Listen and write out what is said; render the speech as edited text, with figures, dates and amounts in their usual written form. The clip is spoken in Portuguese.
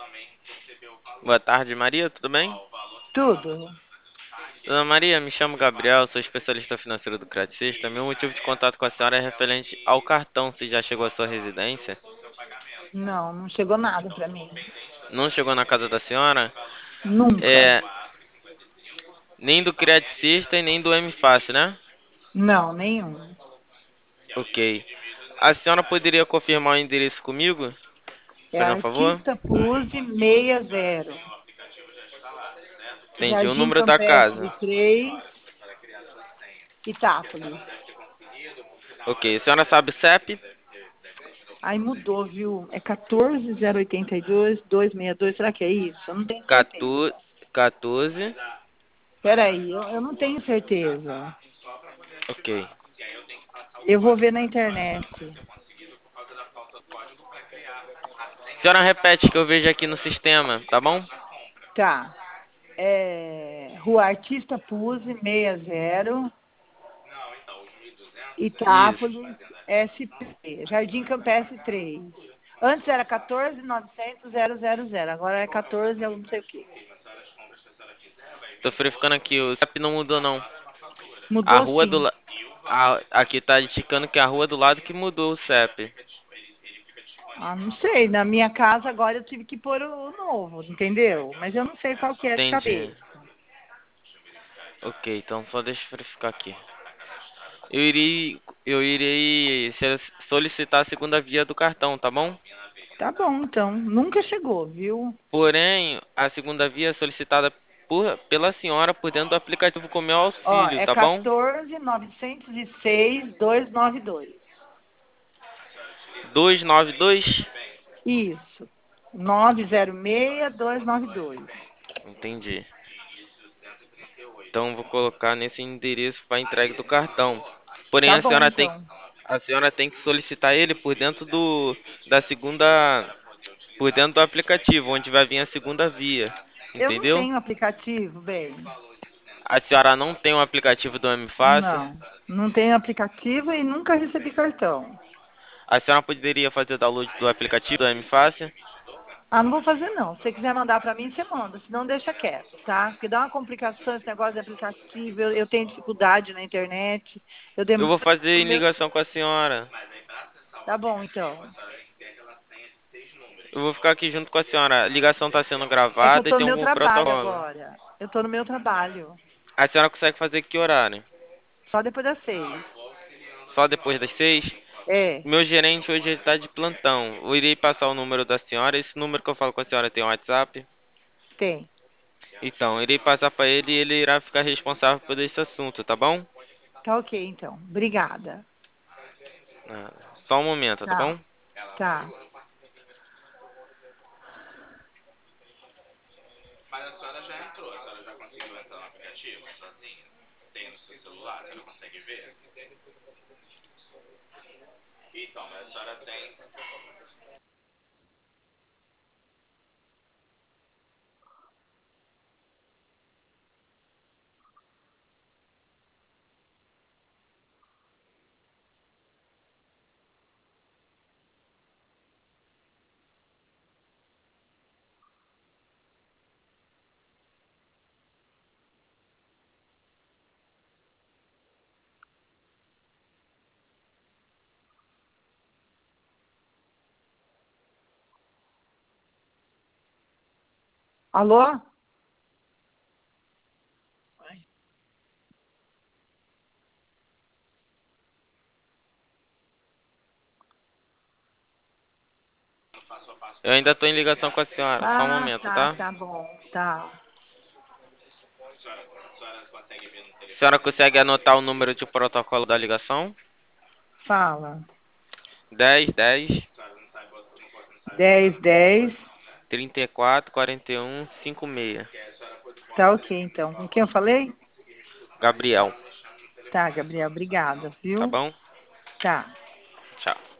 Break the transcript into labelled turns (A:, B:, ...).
A: Boa tarde, Maria, tudo bem?
B: Tudo.
A: Dona Maria, me chamo Gabriel, sou especialista financeiro do Credit System. Meu motivo de contato com a senhora é referente ao cartão, se já chegou à sua residência.
B: Não, não chegou nada para mim.
A: Não chegou na casa da senhora?
B: Nunca.
A: É, nem do Credit System, nem do M-Fácil, né?
B: Não, nenhum.
A: Ok. A senhora poderia confirmar o endereço comigo?
B: É
A: Fazer um favor?
B: Artista Puse 60.
A: Entendi. O
B: Jardim
A: número da
B: Campestre
A: casa.
B: 3, Itápolis.
A: Ok. A senhora sabe o CEP?
B: Aí mudou, viu? É 14082-262. Será que é isso? Eu não tenho certeza.
A: 14. 14.
B: Peraí, eu não tenho certeza.
A: Ok.
B: Eu vou ver na internet.
A: A senhora repete que eu vejo aqui no sistema, tá bom?
B: Tá. Rua Artista Puse 60.
A: Isso.
B: Itápolis, SP, Jardim Campestre 3. Antes era 14.900.000, agora é 14, eu não sei o quê.
A: Tô verificando aqui, o CEP não mudou não. A
B: Mudou
A: rua do
B: sim.
A: la... aqui tá indicando que é a rua do lado que mudou o CEP.
B: Ah, não sei, na minha casa agora eu tive que pôr o novo, entendeu? Mas eu não sei qual que é de
A: Entendi.
B: cabeça.
A: Ok, então só deixa eu verificar aqui. Eu irei solicitar a segunda via do cartão, tá bom?
B: Tá bom, então. Nunca chegou, viu?
A: Porém, a segunda via é solicitada pela senhora por dentro do aplicativo com meu
B: Ó,
A: auxílio,
B: é
A: tá bom?
B: 14.906.292.
A: 292.
B: Isso. 906.292.
A: Entendi. Então vou colocar nesse endereço para entrega do cartão. Porém
B: Tá bom, então.
A: a senhora tem que solicitar ele por dentro da segunda, por dentro do aplicativo, onde vai vir a segunda via,
B: Eu não
A: entendeu?
B: tenho aplicativo, bem.
A: A senhora não tem o aplicativo do M-Fácil.
B: Não. Não tenho aplicativo e nunca recebi cartão.
A: A senhora poderia fazer download do aplicativo do M-Fácil.
B: Ah, não vou fazer não. Se você quiser mandar para mim, você manda. Senão deixa quieto, tá? Porque dá uma complicação esse negócio de aplicativo. Eu tenho dificuldade na internet. Eu
A: Eu
B: demoro.
A: vou fazer em ligação com a senhora.
B: Tá bom, então.
A: Eu vou ficar aqui junto com a senhora. A ligação está sendo
B: É que eu
A: gravada e
B: tô no
A: tem
B: meu
A: um
B: trabalho
A: protocolo.
B: agora. Eu tô no meu trabalho.
A: A senhora consegue fazer que horário?
B: Só depois das 6.
A: Só depois das 6?
B: É,
A: Meu gerente hoje está de plantão. Eu irei passar o número da senhora. Esse número que eu falo com a senhora tem um WhatsApp.
B: tem.
A: Então, irei passar para ele e ele irá ficar responsável por esse assunto, tá bom?
B: Tá ok, então. Obrigada.
A: Ah, só um momento, tá
B: Tá,
A: bom?
B: tá. Alô?
A: Eu ainda estou em ligação com a senhora. Só um
B: Ah,
A: momento,
B: tá,
A: tá?
B: tá bom. Tá.
A: A senhora consegue anotar o número de protocolo da ligação?
B: Fala.
A: 10 10
B: 10.
A: 34 41 56.
B: Tá ok, então. Com quem eu falei?
A: Gabriel,
B: Tá, Gabriel, obrigada,
A: tá
B: viu?
A: bom?
B: Tá.
A: Tchau.